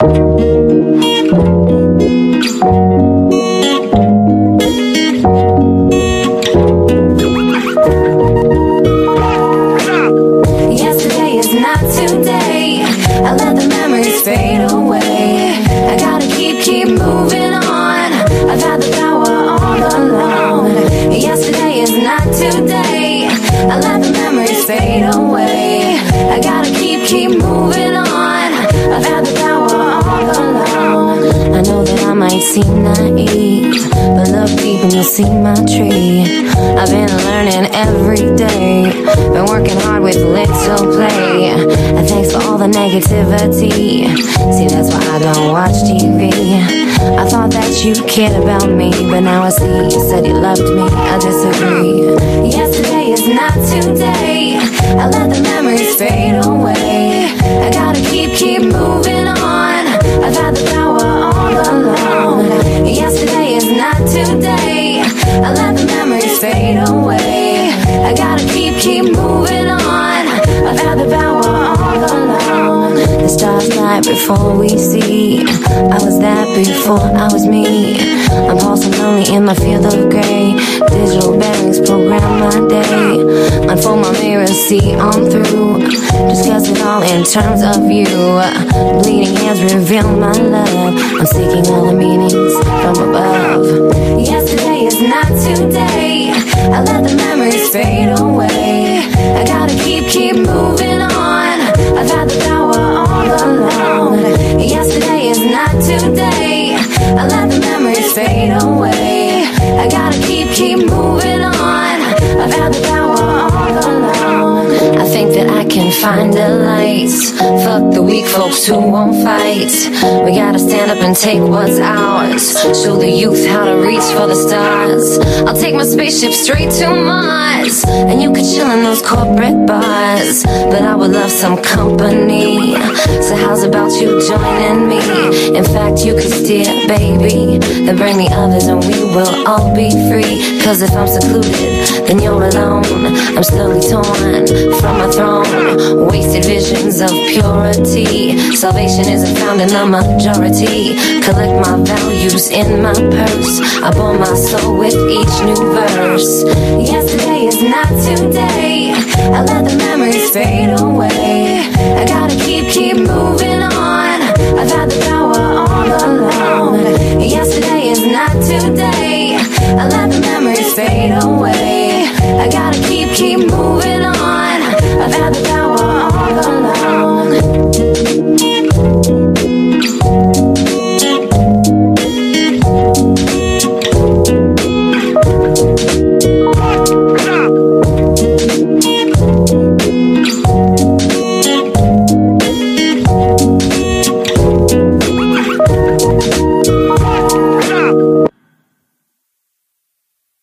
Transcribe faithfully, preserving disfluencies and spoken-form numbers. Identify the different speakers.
Speaker 1: Yesterday is not today. I let the memories fade away. I gotta keep, keep moving on. I've had the power all along. Yesterday is not today. I let the memories fade away. I gotta keep, keep moving on. I've had the power all along. I know that I might seem naive, but look deep and you'll see my tree. I've been learning every day, been working hard with little play. And thanks for all the negativity. See, that's why I don't watch T V. I thought that you cared about me, but now I see you said you loved me. I disagree. Yesterday is not today. I let the memories fade away. I gotta keep, keep moving on. I've had the power all along. Yesterday is not today. I let the memories fade away. I gotta keep, keep moving on. I've had the power all along. The stars light before we see. I was that before I was me. I'm pulsing lonely in my field of gray. Digital bearings program my day. Unfold my mirror, see on through. Discuss it all in terms of you. Bleeding hands reveal my love. I'm seeking all the meanings from above. Yesterday is not today. I let the memories fade away. I gotta keep, keep moving on. I've had the power all along. Yesterday is not today. I let the memories fade away. I gotta keep, keep moving on. I've had the power all along. I think that I can find a light. Fuck the weak folks who won't fight. We gotta stand up and take what's ours. Show the youth how to reach for the stars. I'll take my spaceship straight to Mars, and you could chill in those corporate bars. But I would love some company, so how's about you joining me? In fact, you could steer, baby, then bring the others and we will all be free. Cause if I'm secluded, then you're alone. I'm slowly torn from my throne. Wasted visions of purity. Salvation isn't found in the majority. Collect my values in my purse. I bore my soul with each new verse. Yesterday is not today. I let the memories fade away. I gotta keep, keep moving